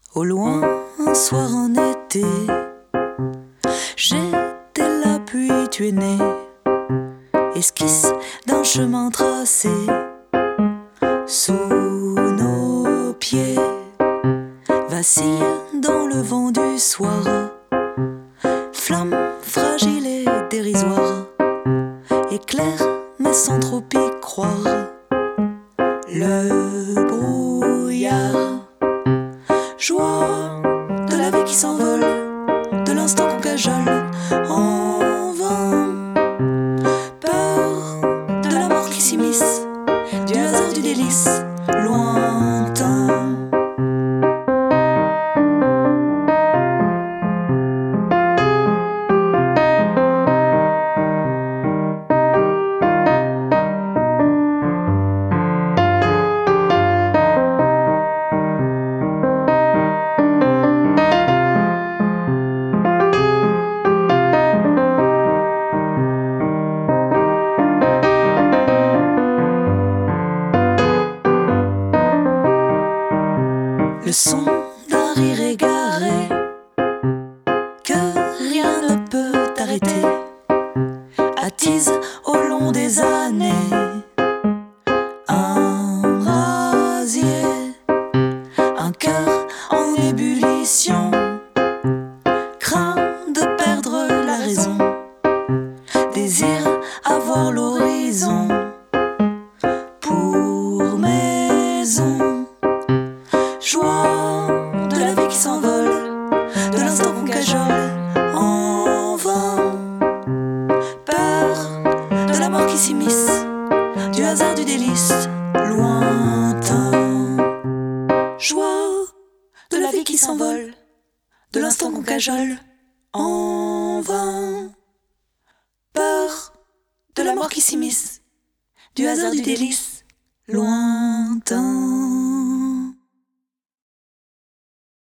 Au loin, un soir en été, j'étais là puis tu es né. Esquisse d'un chemin tracé sous nos pieds, vacille dans le vent du soir, flamme fragile et dérisoire, éclaire mais sans trop y croire. Le brouillard, joie de la vie qui s'envole, de l'instant qu'on cajole en vain, peur de la mort qui s'immisce, du hasard du délice lointain. Le son d'un rire égaré que rien ne peut arrêter attise au long des années un brasier, un cœur en ébullition, craint de perdre la raison, désire avoir l'horizon pour maison. Joie de la vie qui s'envole, de l'instant qu'on cajole en vain, peur de la mort qui s'immisce, du hasard du délice lointain. Joie de la vie qui s'envole, de l'instant qu'on cajole en vain, peur de la mort qui s'immisce, du hasard du délice lointain.